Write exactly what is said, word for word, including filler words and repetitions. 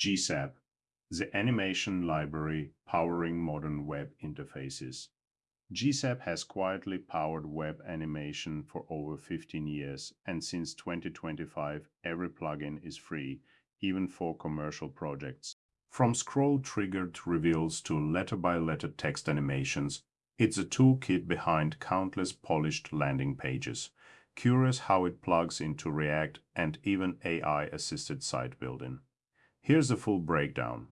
G S A P, the animation library powering modern web interfaces. G S A P has quietly powered web animation for over fifteen years, and since twenty twenty-five, every plugin is free, even for commercial projects. From scroll-triggered reveals to letter-by-letter text animations, it's a toolkit behind countless polished landing pages. Curious how it plugs into React and even A I-assisted site building. Here's a full breakdown.